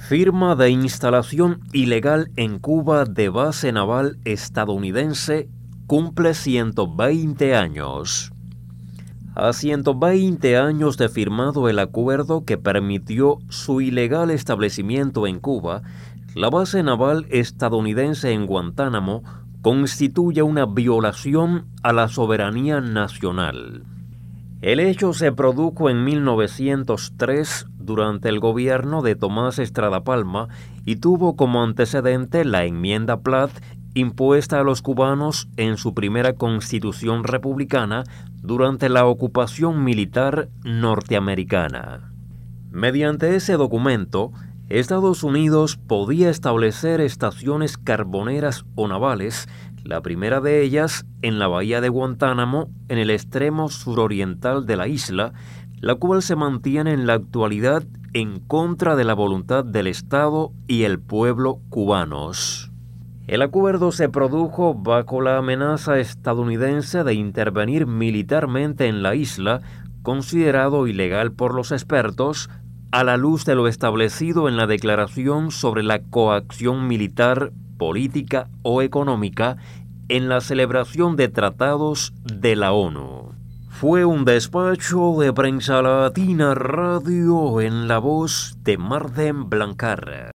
Firma de instalación ilegal en Cuba de base naval estadounidense cumple 120 años. A 120 años de firmado el acuerdo que permitió su ilegal establecimiento en Cuba, la base naval estadounidense en Guantánamo constituye una violación a la soberanía nacional. El hecho se produjo en 1903 durante el gobierno de Tomás Estrada Palma y tuvo como antecedente la enmienda Platt impuesta a los cubanos en su primera constitución republicana durante la ocupación militar norteamericana. Mediante ese documento, Estados Unidos podía establecer estaciones carboneras o navales, la primera de ellas en la bahía de Guantánamo, en el extremo suroriental de la isla, la cual se mantiene en la actualidad en contra de la voluntad del Estado y el pueblo cubanos. El acuerdo se produjo bajo la amenaza estadounidense de intervenir militarmente en la isla, considerado ilegal por los expertos, a la luz de lo establecido en la Declaración sobre la Coacción Militar, Política o Económica en la celebración de tratados de la ONU. Fue un despacho de Prensa Latina Radio en la voz de Marden Blancar.